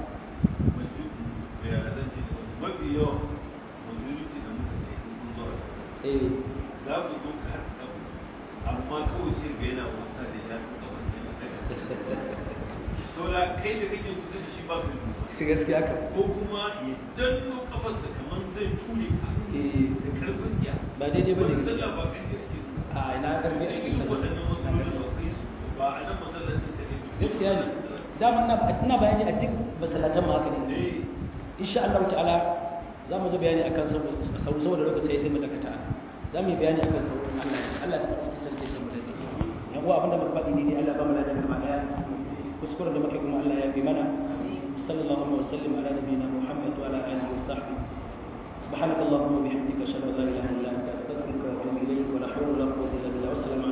mafi yawan majority da muka ce sun zo eh za ku zo ka haɗa amma kawai sai ga yana wasa da ya fi da wani saboda kai da kake kusa da shi ba ka shi gaskiya ka ko kuma ya danno kafarsa kamar zai ture ka eh da karfin ya ba daidai ba ne wani gaskiya sallah ba kan gaske a ina karfi a cikin sallah waɗannan matsalolin ba kai su ba a nan masallacin ka ne gaskiya ne dama ina bayani a duk masallatan ma haka ne insha Allah ta'ala za mu zo bayani akan sau saboda lokaci sai mu dakata za mu yi bayani akan sau Allah Allah ta tsaka sarki sai mu dace yan uwa abinda muka faɗi ne Allah ba mu ladan gaba daya kuskure da muke kuma Allah ya bi mana sallallahu alaihi wa sallam ala nabiyina Muhammad wa ala alihi wa sahbihi سبحانك اللهم وبحمدك اشهد ان لا اله الا انت استغفرك واتوب اليك ولا حول ولا قوه الا بالله والسلام